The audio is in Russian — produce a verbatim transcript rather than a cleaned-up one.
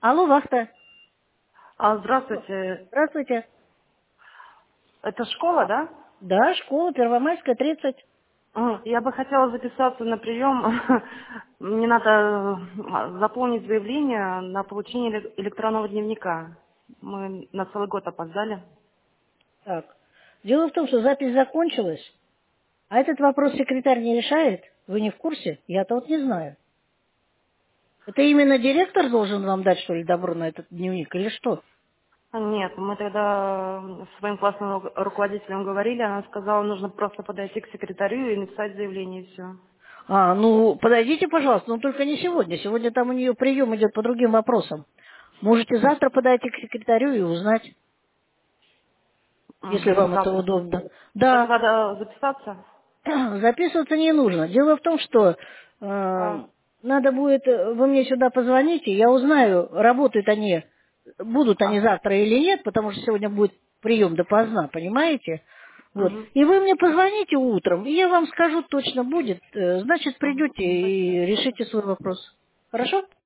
Алло, вахта. А, здравствуйте. Здравствуйте. Это школа, да? Да, школа Первомайская, тридцать. М, Я бы хотела записаться на прием. Мне надо э, заполнить заявление на получение эле- электронного дневника. Мы на целый год опоздали. Так. Дело в том, что запись закончилась, а этот вопрос секретарь не решает. Вы не в курсе? Я-то вот не знаю. Это именно директор должен вам дать, что ли, добро на этот дневник или что? Нет, мы тогда с своим классным ру- руководителем говорили, она сказала, нужно просто подойти к секретарю и написать заявление, и все. А, ну, подойдите, пожалуйста, но только не сегодня. Сегодня там у нее прием идет по другим вопросам. Можете завтра подойти к секретарю и узнать, если Мгм, вам это завтра. удобно. Только Да, надо записаться. записываться не нужно. Дело в том, что э, А, надо будет, э, вы мне сюда позвоните, я узнаю, работают они, будут они а, завтра или нет, потому что сегодня будет прием допоздна, понимаете? Вот. мгм, И вы мне позвоните утром, и я вам скажу, точно будет, э, значит, мгм. придете и Спасибо. решите свой вопрос. Хорошо?